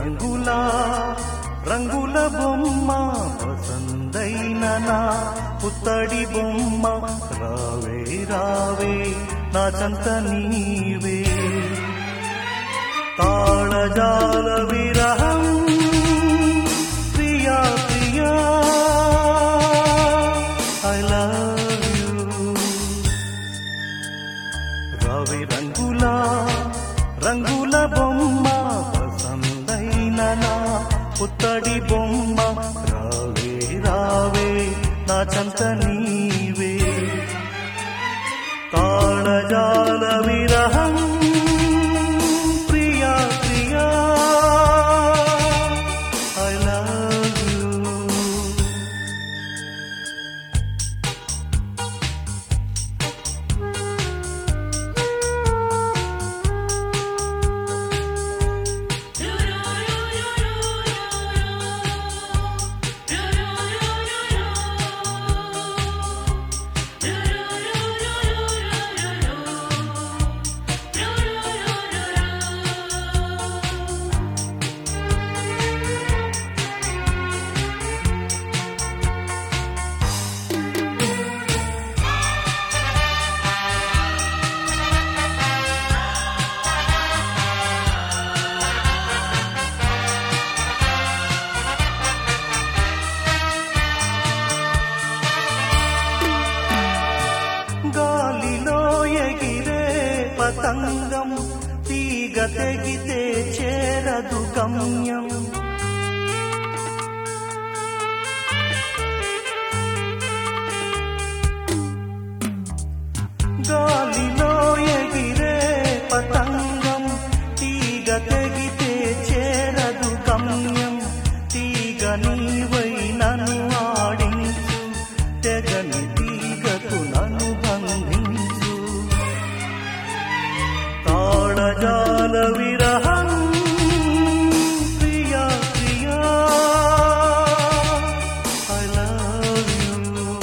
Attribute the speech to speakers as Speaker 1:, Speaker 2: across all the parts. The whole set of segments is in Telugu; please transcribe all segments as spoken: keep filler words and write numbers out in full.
Speaker 1: రంగుల రంగుల బొమ్మ వసందైన నా పుత్తడి బొమ్మ రావే రావే నా చంత నీవే తాళజాల విరహం ప్రియా ప్రియా ఐ లవ్ యూ రావే రంగుల రంగుల బొమ్మ వసందైన నా పుత్తడి బొమ్మ రావే రావే నా చంత నీవే తాళజాల విరహం ప్రియా ప్రియా ఐ లవ్ యూ గాలిలో ఎగిరే పతంగం తీగ తెగితే చేరదు గమ్యం గాలిలో ఎగిరే పతంగం తీగ తెగితే చేరదు గమ్యం తీగ నీవై నన్ను ఆడించు తెగని తీగకు నన్ను బంధించు తాళజాల విరహం ప్రియా ప్రియా ఐ లవ్ యూ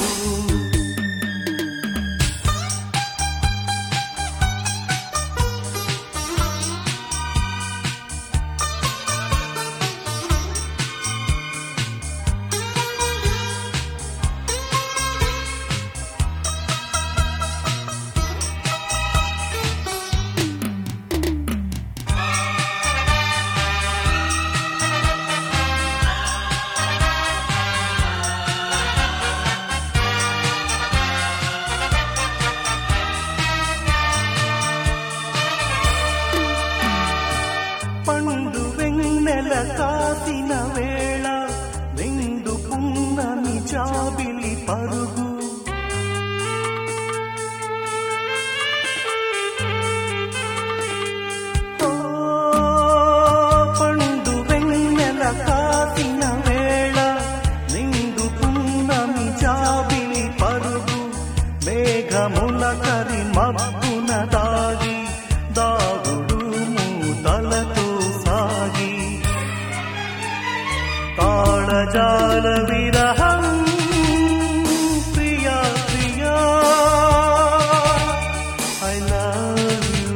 Speaker 1: పండు వెన్నెల కాసిన వేళ వెండు పున్నమి జాబిలి పరుగు ఓ పండు వెన్నెల కాసిన వేళ వెండు పున్నమి జాబిలి పరుగు మేఘముల కరి మబ్బున దాగి దాగుడు మూతలతో సాగి తాళజాల విరహం ప్రియా ప్రియా ఐ లవ్ యూ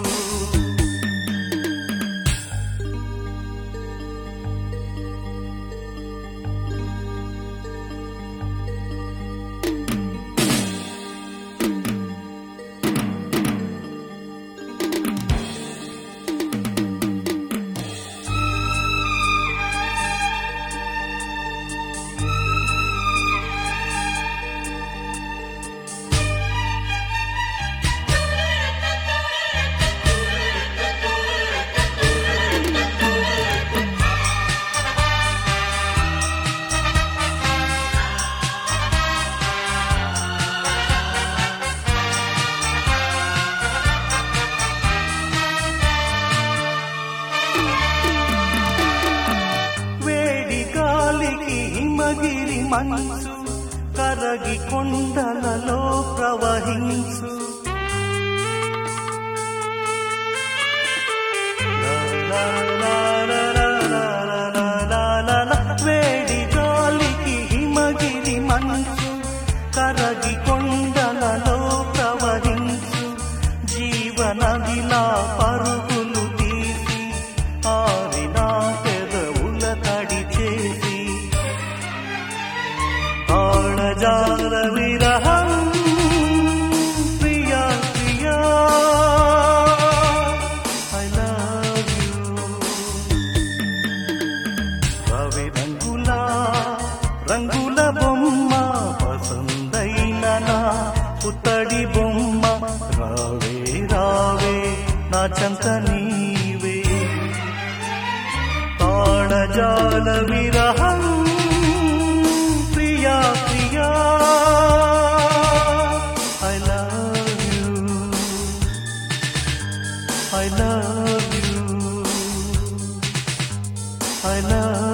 Speaker 1: హిమగిరి మంచు కరగి కొండలలో ప్రవహించు వేడి గాలికి హిమగిరి మంచు కరగి కొండలలో ప్రవహించు జీవనదిలా పరుగులు తీసి ఆరినా పెద రావే రావే నా చెంత నీవే తాళజాల విరహం ప్రియా Priya I love you I love you I love